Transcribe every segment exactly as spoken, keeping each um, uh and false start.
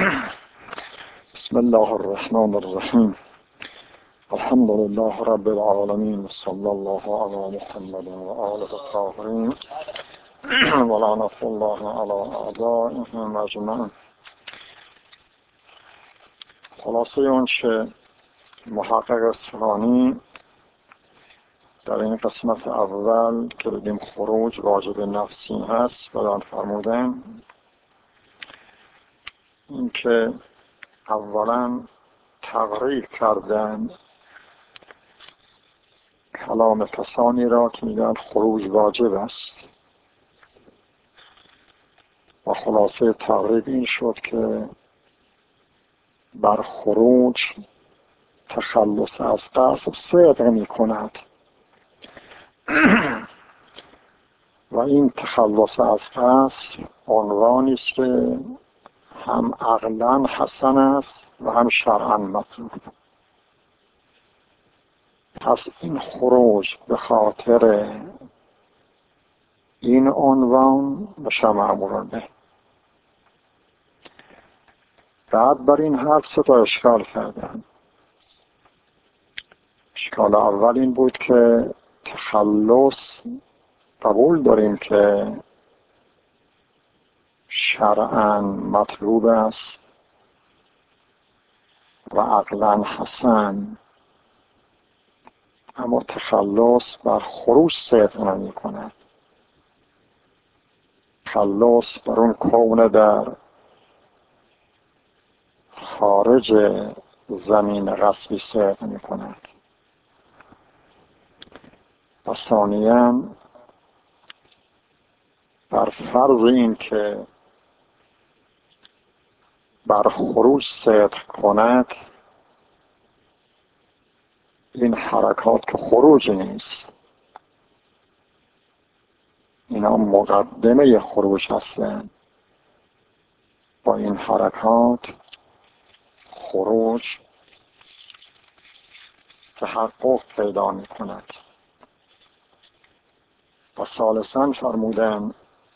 بسم الله الرحمن الرحیم. الحمد لله رب العالمین، صلی الله علی محمد و آله الطاهرین و لعنة الله علی اعدائهم اجمعین. خلاصه اون چه محقق اصفهانی در این قسمت اول که بگیم خروج واجب نفسی هست بیان فرمودن، این که اولا تقریر کردن کلام کسانی را که میگن خروج واجب است و خلاصه تقریر این شد که بر خروج تخلص از قصد صدق می کند و این تخلص از قصد عنوانی است که هم عقلاً حسن است و هم شرعاً مطلوب. پس این خروج به خاطر این عنوان بشه معمول به. بعد بر این حرف سه تا اشکال کردن. اشکال اول این بود که تخلص قبول داریم که شرعاً مطلوب است و عقلاً حسن، اما تخلص بر خروج صدق نمی کند. تخلص بر اون کون در خارج زمین غصبی صدق می کند. و ثانیاً بر فرض این که بر خروج صدق کند، این حرکات که خروج نیست، اینا مقدمه خروج هستند. با این حرکات خروج تحقق پیدا می کند. و ثالثاً فرمودن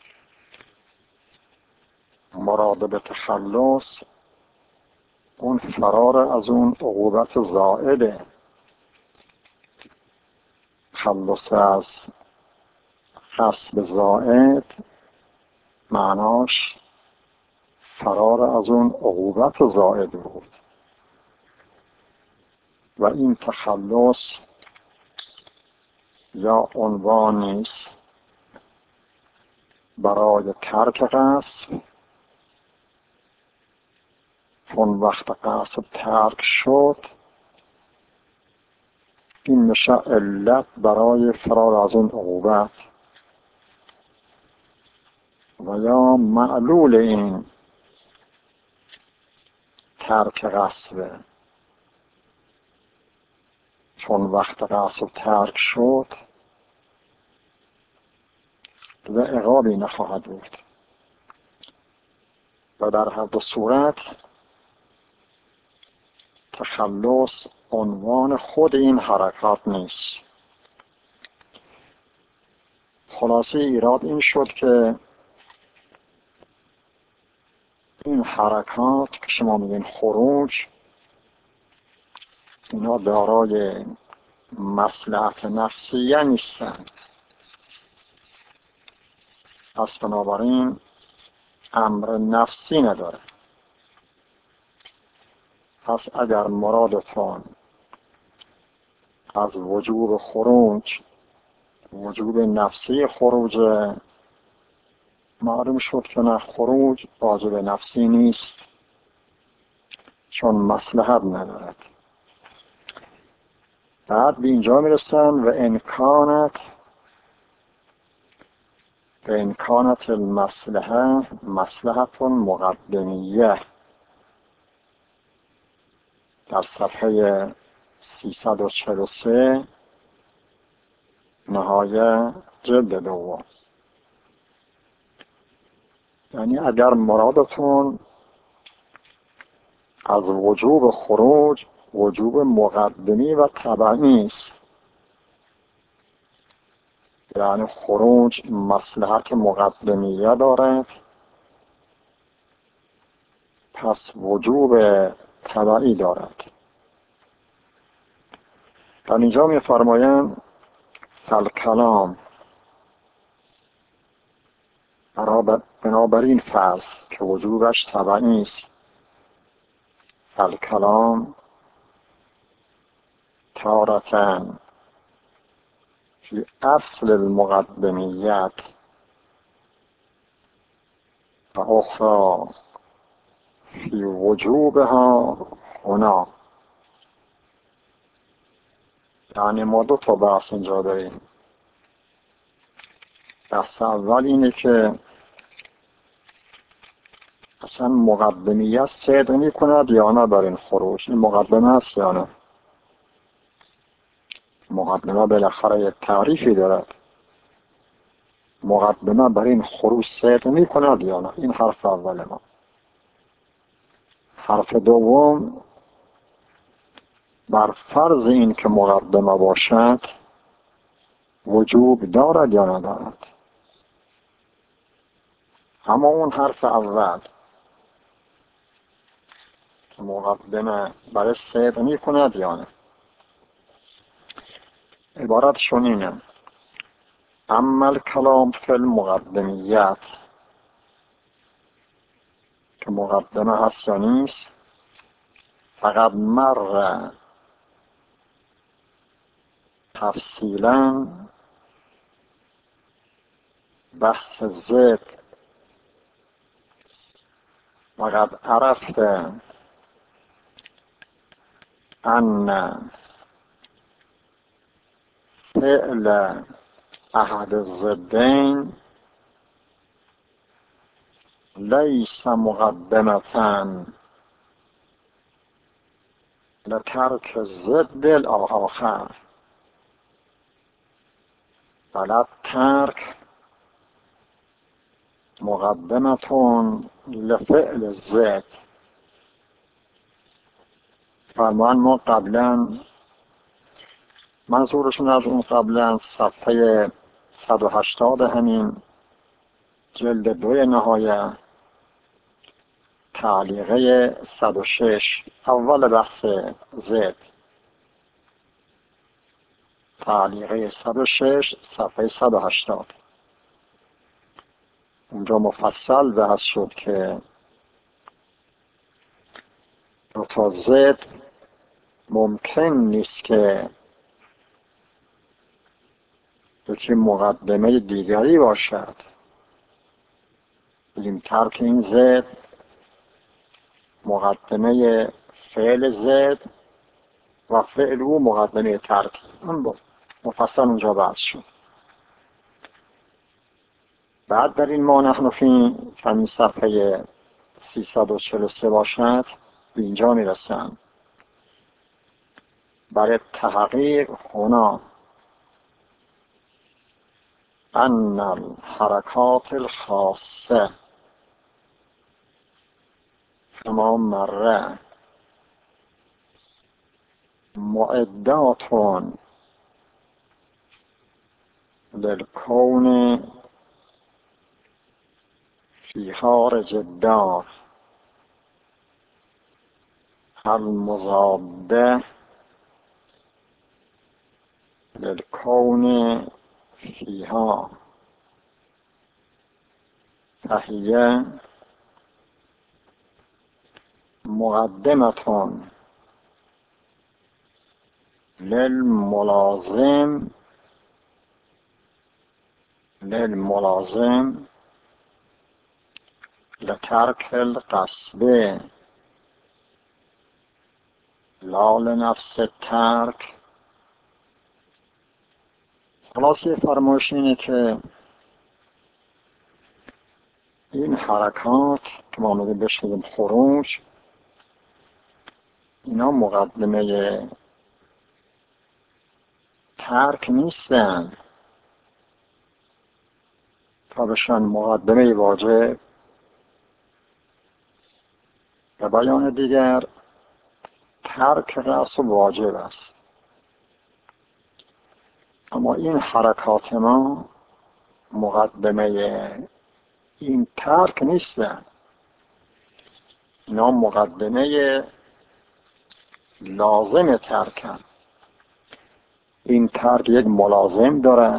مراد به تخلص اون فرار از اون عقوبت زائده. تخلص از غصب زائد معناش فرار از اون عقوبت زائد بود و این تخلص یا عنوانی است برای ترک غصب، چون وقت قصد ترک شد این میشه علت برای فرار از اون عقوبت، و یا معلول این ترک غصبه، چون وقت قصد ترک شد و عقابی نخواهد بود. و در هر دو صورت تخلص عنوان خود این حرکات نیست. خلاصه ایراد این شد که این حرکات که شما میگین خروج، اینا دارای مصلحت نفسیه نیستند. پس بنابراین امر نفسی نداره. پس اگر مرادتان از وجوب خروج وجوب نفسی خروج، معلوم شد که نه، خروج واجب نفسی نیست چون مصلحت ندارد. بعد به اینجا میرسن و امکانت و امکانت المصلحه مصلحت مقدمیه در صفحه سیصد و چهل و سه نهایه جلد دوم. یعنی اگر مرادتون از وجوب خروج وجوب مقدمی و تبعی است، یعنی خروج مصلحت مقدمیه دارد پس وجوب تبعی دارد. در اینجا می فرمایند فالکلام، بنابراین فرض که وجوبش تبعی است، فالکلام تارتن فی اصل المقدمیت و اخرى فی وجوبها هنا. یعنی ما دو تا بحث اینجا داریم. بحث اول اینه که اصلا مقدمیت صدق می کند یا نه بر این خروج. این مقدمه است یا نه؟ مقدمه بالاخره یک تعریفی دارد. مقدمه بر این خروج صدق می کند یا نه؟ این حرف اول ما. حرف دوم، بر فرض این که مقدمه باشد وجوب دارد یا ندارد. اما اون حرف اول که مقدمه برای صدق می کند یا نه، عبارتشون اینه: اما الکلام فی المقدمیت، که مقدمه هست یا نیست، فقط مر تفصیلا بحث ضد وقد عرفت ان فعل احد الضدین لیس مقدمة لترک ضد الاخر، بل ترک مقدمة لفعل الضد. فرمان ما قبلا، منظورشون از اون قبلا صفحه صد و هشتاد همین جلد دوی نهایه، تعلیقه صد و شش، اول بحث زد، تعلیقه صد و شش صفحه صد و هشتاد. اونجا مفصل بحث شد که دو تا زد ممکن نیست که یکی مقدمه دیگری باشد. بگیم ترک این زد مقدمه فعل زد و فعل او مقدمه ترک. اون بود مفصل اونجا بحث شد. بعد در این ما نحن فی همین صفحه سیصد و چهل و سه باشد به اینجا میرسن: برای تحقیق هنا ان الحرکات الخاصه کما مره معدات للکون فی خارج الدار المضاده للکون فیها، فهی مقدمة للملازم للملازم لترک القصد لا لنفس الترک. خلاصه فرمایش اینه که این حرکات که ما میگیم بهش میگیم خروج، اینا مقدمه ترک نیستن تا بشن مقدمه واجب. به بیان دیگر ترک رأس واجب است، اما این حرکات ما مقدمه این ترک نیستن. اینا مقدمه لازم ترکن. این ترک یک ملازم دارد،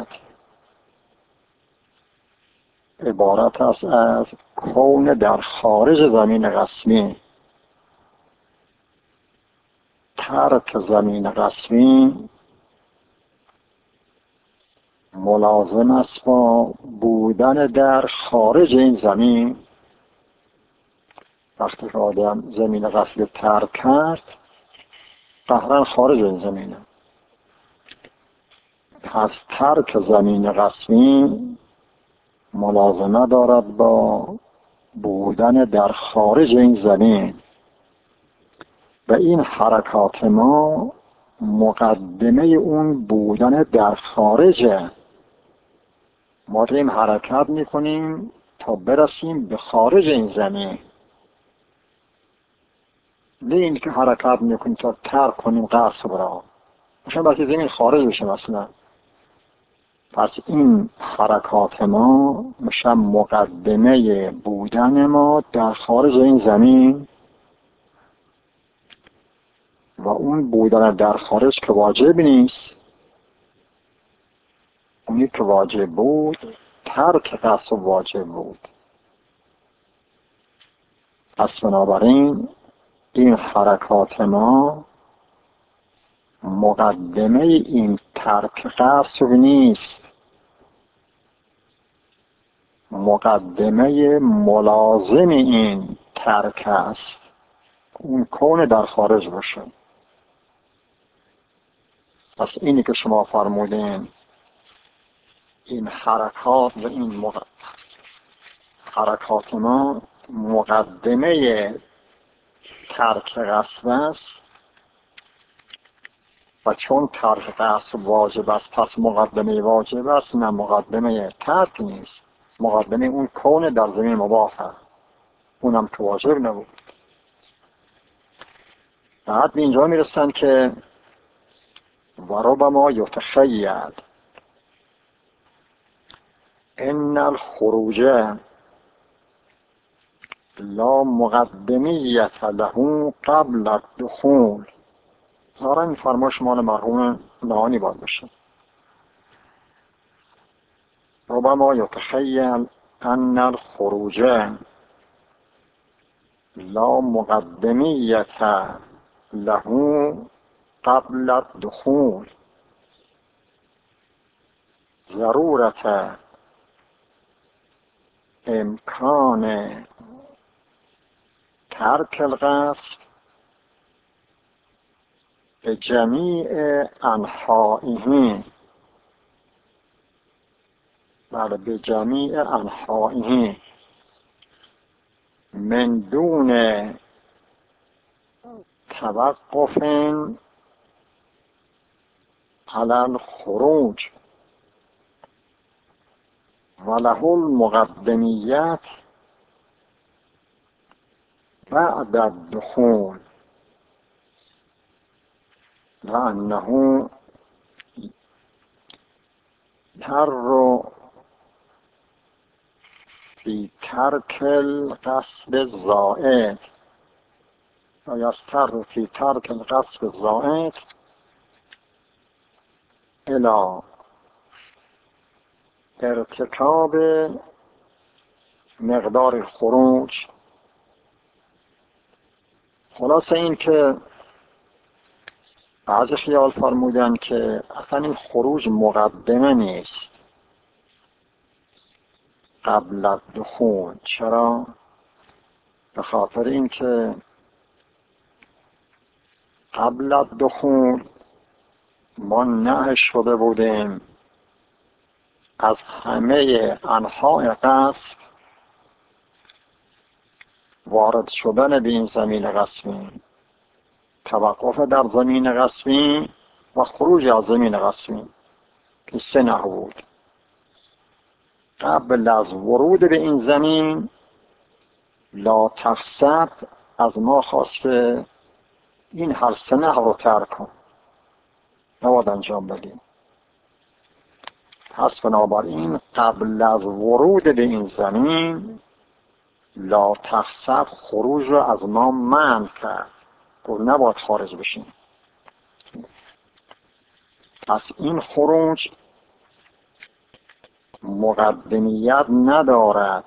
عبارت است از کون در خارج زمین قسمی. ترک زمین قسمی ملازم است با بودن در خارج این زمین. وقتی که آدم زمین قسمی ترک کرد، قهرن خارج این زمینه. پس ترک زمین قسمی ملازمه دارد با بودن در خارج این زمین و این حرکات ما مقدمه اون بودن در خارجه. ما داریم حرکت میکنیم تا برسیم به خارج این زمین، نه این که حرکت میکنیم تا ترک کنیم قصب را مثلا بسی زمین خارج بشه مثلا. پس این حرکات ما میشه مقدمه بودن ما در خارج این زمین و اون بودن در خارج که واجب نیست. اونی که واجب بود ترک قصب واجب بود. پس بنابراین این حرکات ما مقدمه این ترک قصب نیست، مقدمه ملازم این ترک است، اون کون در خارج باشه. پس اینی که شما فرمودین این حرکات و این مق... حرکات ما مقدمه ترک قصب است و چون ترک قصب واجب است پس مقدمه واجب است، نه مقدمه ترک نیست، مقدمه اون کون در زمین مباح است، اونم که واجب نبود. بعد به اینجا میرسن که وربما یتخیل ان الخروج لا مقدمیت له قبل الدخول. ظاهرا این فرمایش مال مرحوم نهانی باید باشه. ربما یتخیل ان الخروج لا مقدمیت له قبل الدخول ضرورت امکان ترک القصب به جمیع انحائه، بله به جمیع انحائه من دون توقف علی الخروج وله المقدمیت بعد الدخول لأنه تر في ترك القصب الزائد و یستر في ترك القصب الزائد الى ارتکاب مقدار خروج. خلاصه این که بعضی خیال فرمودن که اصلا این خروج مقدمه نیست قبل الدخول. چرا؟ به خاطر این که قبل الدخول ما نهی شده بودیم از همه انحاء قصب وارد شدن به این زمین قسمی، توقف در زمین قسمی و خروج از زمین قسمی که سه نهی بود. قبل از ورود به این زمین لا تخسب از ما خواست که این هر سه نهی رو ترک کن، نباید انجام بدیم. پس بنابراین قبل از ورود به این زمین لا تخسب خروج رو از ما منع کرد، گفت نباید خارج بشیم. پس این خروج مقدمیت ندارد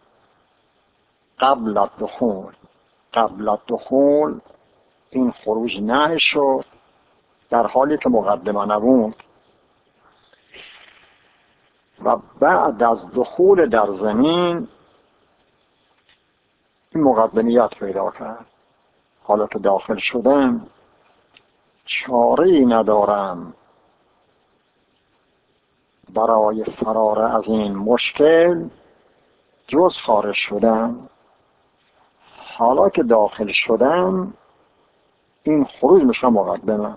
قبل الدخول. قبل الدخول این خروج نه شد در حالی که مقدمه نبود و بعد از دخول در زمین این مقدمیت پیدا کرد. حالا که داخل شدم چاره‌ای ندارم برای فرار از این مشکل جز خارج شدن. حالا که داخل شدم این خروج میشه مقدمه.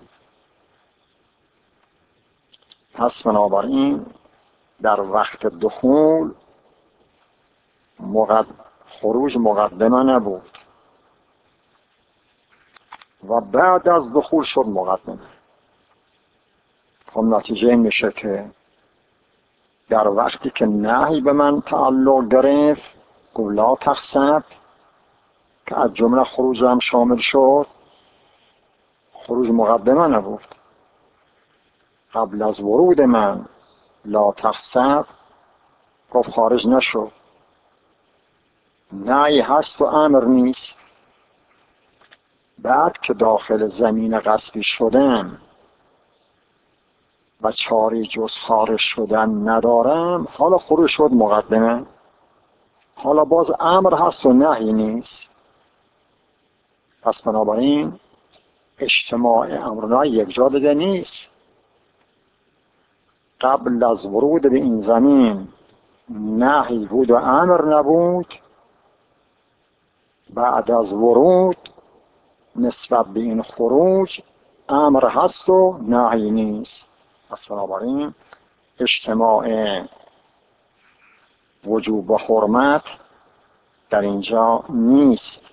پس بنابراین در وقت دخول مقد... خروج مقدمه نبود و بعد از دخول شد مقدمه. خب نتیجه این میشه که در وقتی که نهی به من تعلق گرفت گفت لا تخسب که از جمله خروج هم شامل شد، خروج مقدمه نبود. قبل از ورود من لا تخسب گفت خارج نشد. نهی هست و امر نیست. بعد که داخل زمین غصبی شدم و چاری جز خارج شدن ندارم، حالا خروج شد مقدمه. حالا باز امر هست و نهی نیست. پس بنابراین اجتماع امرنا یک جا دیگه نیست. قبل از ورود به این زمین نهی بود و امر نبود، بعد از ورود نسبت به این خروج امر هست و نهی نیست. پس بنابراین اجتماع وجوب و حرمت در اینجا نیست.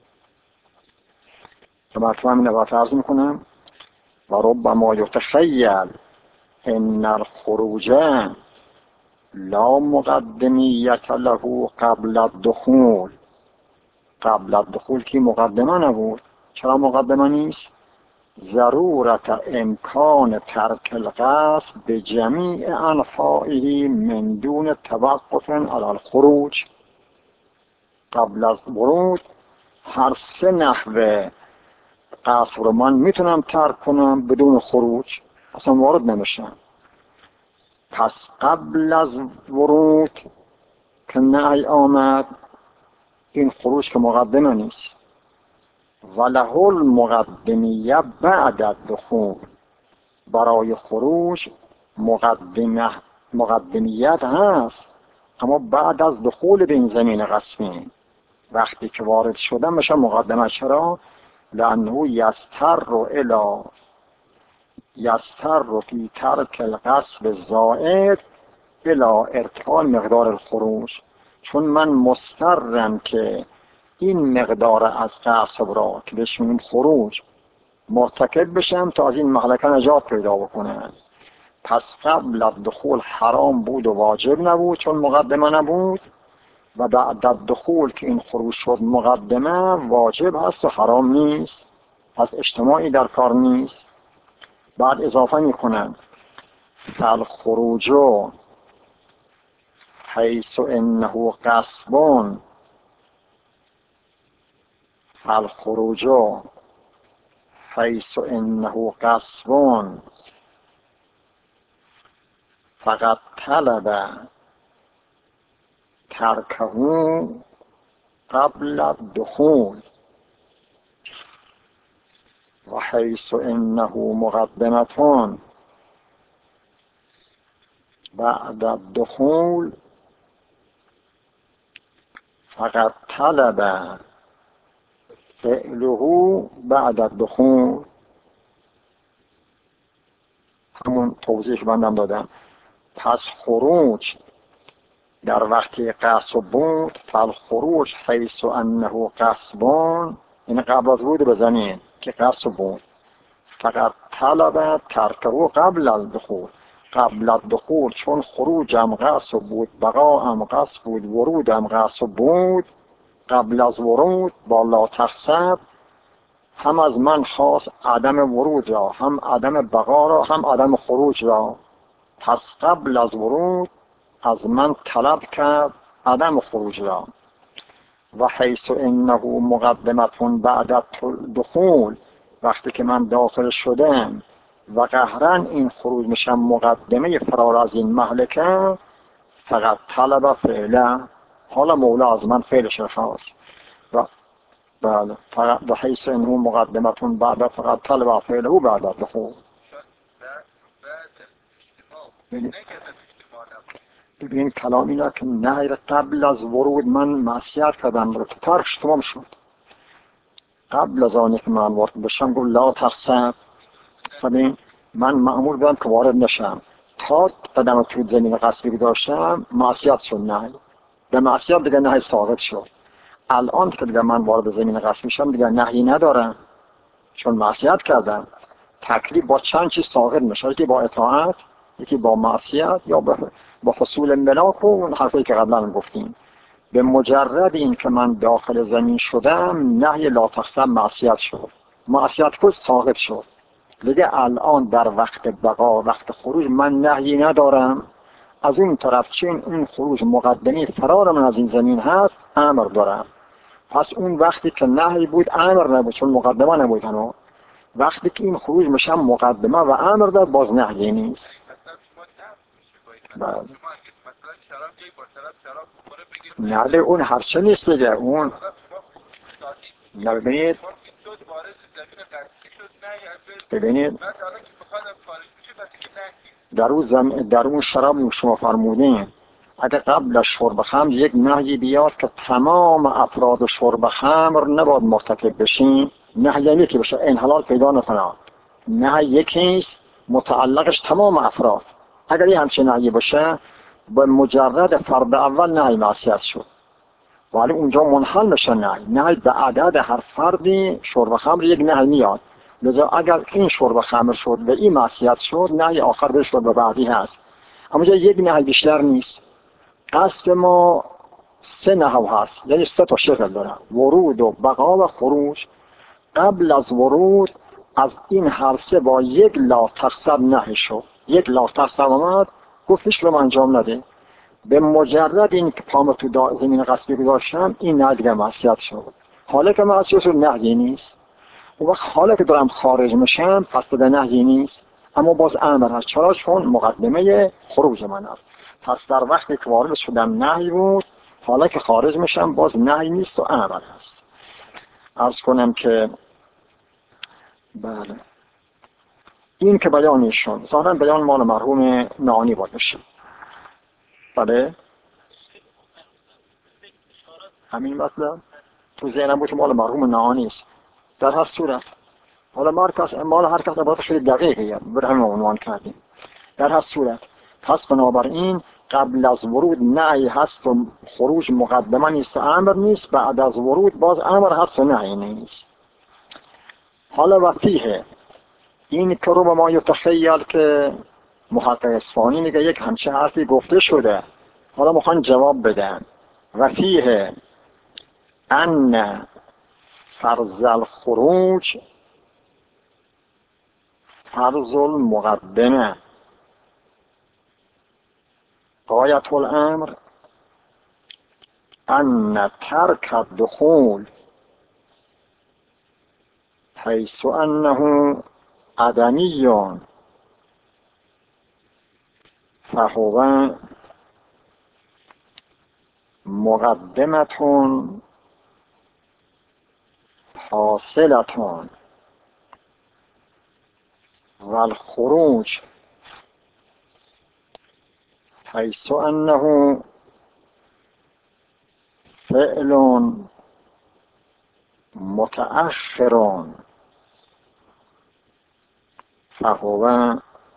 که مرتبه همین نبات عرض میکنم و ربما یتخیل ان الخروج لا مقدمیت له قبل الدخول. قبل الدخول کی مقدمه نبود. چرا مقدمه نیست؟ ضرورت امکان ترک القصد به جمیع انفاعه من دون توقف علی الخروج. قبل از ورود هر سه نحوه قصد رو من میتونم ترک کنم بدون خروج، اصلا وارد نمیشم. پس قبل از ورود که نهی آمد این خروج که مقدمه نیست. وله المقدمیه بعد الدخول. برای خروج مقدمه مقدمیت هست اما بعد از دخول به این زمین غصبی. وقتی که وارد شدن میشه مقدمه. چرا؟ لانه یستر الی یستر فی ترک القصب الزائد الی ارتفاع مقدار الخروج. چون من مسترم که این مقدار از قصب را که بهش میگیم خروج مرتکب بشم تا از این مهلکه نجات پیدا بکنم. پس قبل از دخول حرام بود و واجب نبود چون مقدمه نبود، و بعد از دخول که این خروج شد مقدمه واجب هست و حرام نیست. پس اجتماعی در کار نیست. بعد اضافه میکنن فالخروج حیث انه قصبون فالخروج حیث انه قصبون فقط طلب ترکه قبل الدخول و حیث انه مقدمتون بعد الدخول فقط طلب فعله بعد الدخول. همون توضیح بندم دادم. پس خروج در وقتی قصب بود فالخروج حیث انه قصبان، این قبل از ورود به زمین که قصب بود، فقط طلب ترکه قبل الدخول. قبل الدخول چون خروج هم قصب بود، بقا هم قصب بود، ورود هم قصب بود، قبل از ورود با لا تخسب هم از من خواست عدم ورود را، هم عدم بقا را، هم عدم خروج را. پس قبل از ورود از من طلب کرد عدم خروج را. و حیث انه مقدمتون بعد دخول، وقتی که من داخل شدم و قهرن این خروج میشم مقدمه فرار از این مهلکه، فقط طلب فعله، حالا مولا از من فعلش خواست. و بله فقط و حیث انه مقدمتون بعد فقط طلب فعله و بعد دخول. ببین کلام اینا که نه قبل از ورود من معصیت کردم رو ترکش تمام شد. قبل از آنی که من وارد بشم گفت لا تخسب، ببین من مأمور بودم که وارد نشم، تا قدم تو زمین قصبی که داشتم معصیت شد، نه به معصیت دیگه نه ساقط شد. الان که دیگه من وارد زمین قصبی شم دیگه نهی ندارم چون معصیت کردم. تکلیف با چند چیز ساقط میشه، یکی با اطاعت، یکی با معصیت، یا با حصول ملاک و اون حرفی که قبلا گفتیم. به مجرد این که من داخل زمین شدم نهی لا تخسب معصیت شد، معصیت کل ساقط شد. دیگه الان در وقت بقا وقت خروج من نهی ندارم. از اون طرف چین اون خروج مقدمی فرار من از این زمین هست امر دارم. پس اون وقتی که نهی بود امر نبود چون مقدمه نبود هنو. وقتی که این خروج میشم مقدمه و امر دار باز نهی نیست. نه اون هرچه نیست دیگه اون ببینید ببینید در اون زم... در اون شراب شما فرمودین اگر قبل از شرب خمر یک نهی بیاد که تمام افراد شرب خمر نباید مرتکب بشین، نهی یعنی که بشه انحلال پیدا نکنه، نهی یکیست متعلقش تمام افراد. اگر یه همچین نهی باشه به مجرد فرد اول نهی معصیت شد، ولی اونجا منحل میشه نهی. نهی به عدد هر فردی شرب خمر یک نهی میاد، لذا اگر این شرب خمر شد و این معصیت شد نهی آخر به شرب بعدی هست. اما جا یک نهی بیشتر نیست. قصد ما سه نحو هست، یعنی سه تا شکل داره: ورود و بقا و خروج. قبل از ورود از این هر سه با یک لا تخسب نهی شد، یک لا تخسب آمد گفت هیچ رو انجام نده. به مجرد این که پام تو زمین قصبی گذاشتم این نهی معصیت شد. حالا که معصیت شد نهی نیست. اون وقت حالا که دارم خارج میشم پس دیگه نهی نیست، اما باز امر هست. چرا؟ چون مقدمه خروج من است. پس در وقتی که وارد شدم نهی بود، حالا که خارج میشم باز نهی نیست و امر هست. عرض کنم که بله این که بیانشون ظاهرا بیان مال مرحوم نانی باید بشه. بله همین مطلب تو ذهنم بود مال مرحوم نانی است. در هر صورت حالا مرکز مال هر کس عبارت خیلی دقیقه بر همین عنوان کردیم. در هر صورت پس بنابراین قبل از ورود نهی هست و خروج مقدمه نیست و امر نیست، بعد از ورود باز امر هست و نهی نیست. حالا و فیه این که رو به ما یتخیل که محقق اصفهانی میگه یک همچه حرفی گفته شده، حالا میخوان جواب بدن. و فیه ان فرض الخروج فرض المقدمه غایت الامر ان ترک الدخول حیث انه عدمی فهو مقدمه حاصله والخروج حيث أنه فعل متأخر فهو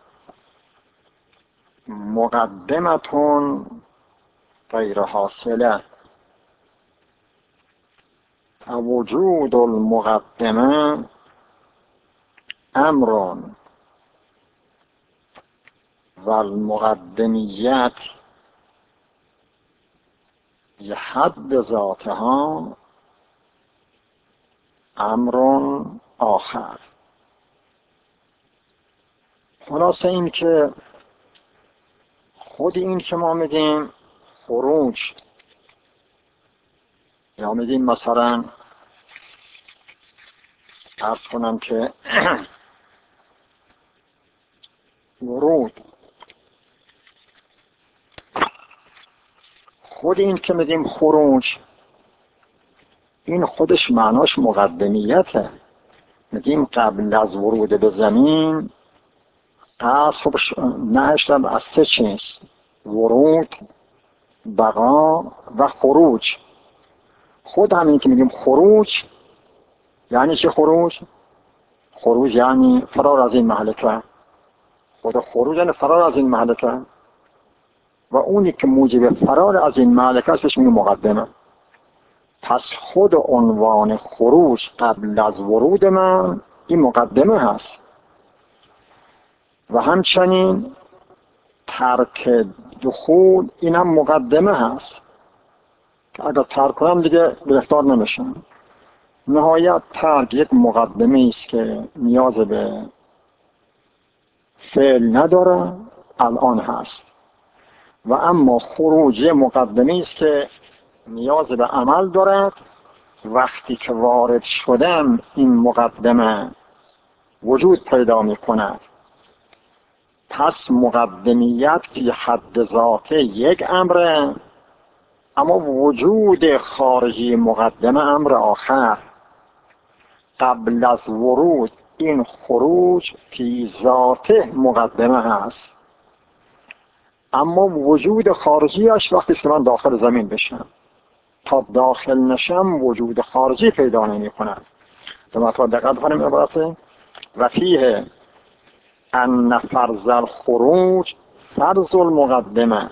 مقدمة غير حاصلة. وجود المقدمة أمر والمقدمیت یه حد ذاتها امر آخر. خلاصه این که خود این که ما میگیم خروج یا میگیم مثلا عرض کنم که ورود، خود این که میگیم خروج این خودش معناش مقدمیته. میگیم قبل از ورود به زمین قصد نهشتم از سه چیز: ورود، بقا و خروج. خود همین که میگیم خروج یعنی چه خروج؟ خروج یعنی فرار از این مهلکه. خود خروج یعنی فرار از این مهلکه و اونی که موجب فرار از این مهلکه است بهش میگیم مقدمه. پس خود عنوان خروج قبل از ورود من این مقدمه هست و همچنین ترک دخول این هم مقدمه هست که اگر ترک کنم دیگه گرفتار نمیشم. نهایت ترک یک مقدمه است که نیاز به فعل نداره، الان هست، و اما خروج مقدمه است که نیاز به عمل دارد. وقتی که وارد شدم این مقدمه وجود پیدا می کند. پس مقدمیت فی حد ذاته یک امره، اما وجود خارجی مقدمه امر آخر. قبل از ورود این خروج فی ذاته مقدمه هست، اما وجود خارجیش وقتی که من داخل زمین بشم. تا داخل نشم وجود خارجی پیدا نمی کند. دو مطلب دقیق کنیم عبارته و فیه ان فرض الخروج فرض المقدمه.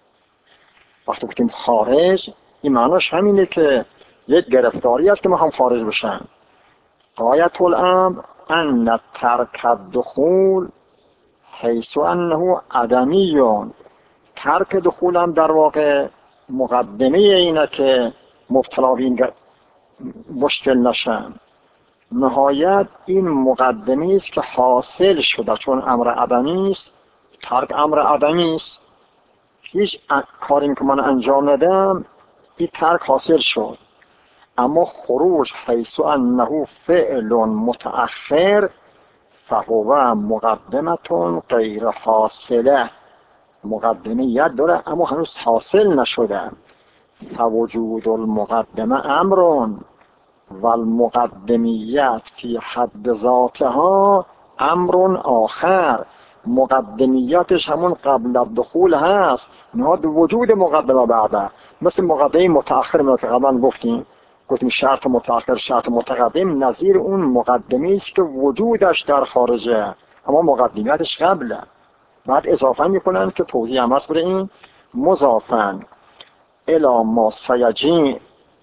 وقتی گفتیم خارج این معناش همینه که یک گرفتاری است که ما هم خارج بشن. غایت الامر ان ترک الدخول حیث انه عدمیون. ترک دخول هم در واقع مقدمه اینه که مبتلا به این مشکل نشن. نهایت این مقدمه است که حاصل شده، چون امر عدمی است، ترک امر عدمی است. هیچ کاری که من انجام ندم این ترک حاصل شد، اما خروج حیث انه فعل متأخر فهو مقدمتون غیر حاصله. مقدمیت داره اما هنوز حاصل نشده. فوجود المقدمه امرون و المقدمیت فی حد ذاتها امرون آخر. مقدمیتش همون قبل الدخول هست، نهاد وجود مقدمه بعده. مثل مقدمه متأخر ما که قبلا گفتیم گفتیم شرط متأخر شرط متقدم، نظیر اون مقدمه است که وجودش در خارجه اما مقدمیتش قبله. بعد اضافه میکنن که توضیح هم هست بره این مضافن الی ما سیجی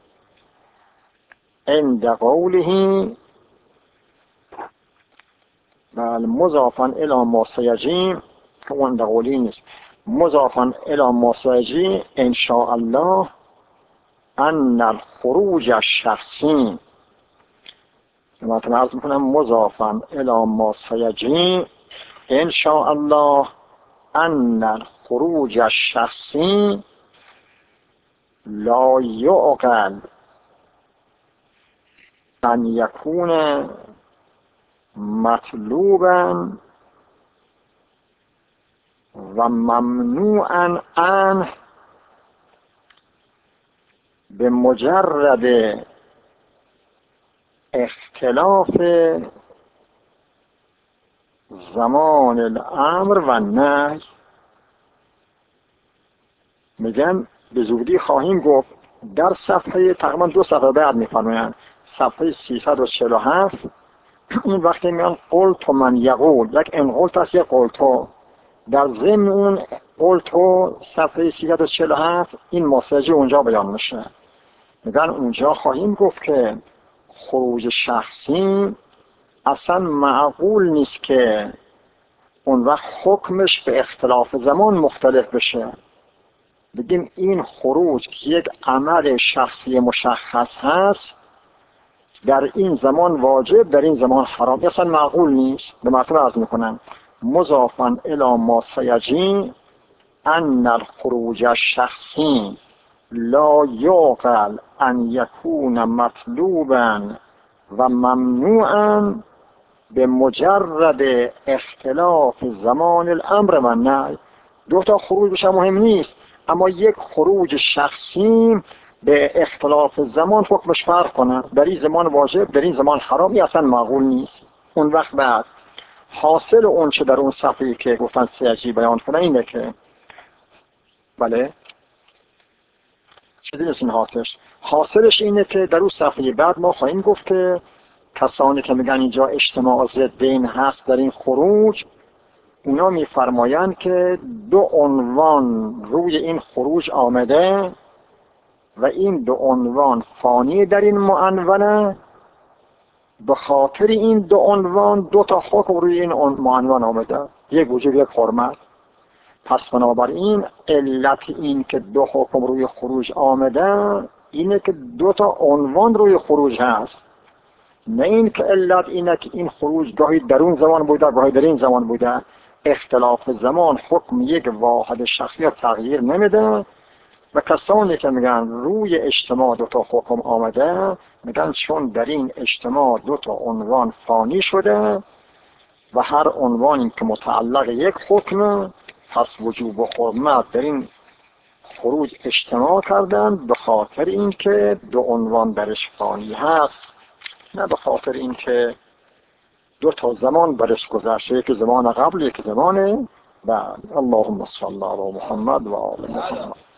عند قوله. بله مضافن الی ما سیجی که عند قوله نیست. مضافن الی ما سیجی ان شاء الله ان الخروج الشخصی. مثلا عرض میکنم مضافن الی ما سیجی ان شاء الله ان الخروج الشخصی لا یعقل ان یکون مطلوبا و ممنوعا عنه به مجرد اختلاف زمان الامر و نهی. میگن به زودی خواهیم گفت در صفحه تقریبا دو صفحه بعد میفرمایند صفحه سیصد و چهل و هفت این وقتی میان قلت من یقول یک ان قلت است یک قلتو در ضمن اون قلتو صفحه سیصد و چهل و هفت این مساجی اونجا بیان میشه. میگن اونجا خواهیم گفت که خروج شخصی اصلا معقول نیست که اون وقت حکمش به اختلاف زمان مختلف بشه. بگیم این خروج که یک عمل شخصی مشخص هست در این زمان واجب، در این زمان حرام، اصلا معقول نیست. به مرتبه عرض میکنم مضافا الی ما سیجی ان الخروج الشخصی لا یعقل ان یکون مطلوبا و ممنوعا به مجرد اختلاف زمان الامر و نهی. دو تا خروج بشه مهم نیست، اما یک خروج شخصی به اختلاف زمان حکمش فرق کنه، در این زمان واجب در این زمان حرام، این اصلا معقول نیست. اون وقت بعد حاصل اون چه در اون صفحه‌ای که گفتن سیجی بیان کنه اینه که بله چه دیدست این حاصلش حاصلش اینه که در اون صفحه بعد ما خواهیم گفت که کسانی که میگن اینجا اجتماع ضدین هست در این خروج، اونا میفرمایند که دو عنوان روی این خروج آمده و این دو عنوان فانی در این معنونه، به خاطر این دو عنوان دو تا حکم روی این معنون آمده، یک وجوب یک حرمت. پس بنابراین علت این که دو حکم روی خروج آمده اینه که دو تا عنوان روی خروج هست، نه این که علت اینه که این خروج گاهی در اون زمان بوده گاهی در این زمان بوده. اختلاف زمان حکم یک واحد شخصی تغییر نمیده و کسانی که میگن روی اجتماع دو تا حکم آمده میگن چون در این اجتماع دو تا عنوان فانی شده و هر عنوانی که متعلق یک حکم، پس وجوب و حرمت در این خروج اجتماع کردن به خاطر اینکه دو عنوان درش فانی هست، نه به خاطر اینکه دو تا زمان برش گذشته، یک زمان قبل یک زمان بعد. اللهم صل علی محمد و آل محمد.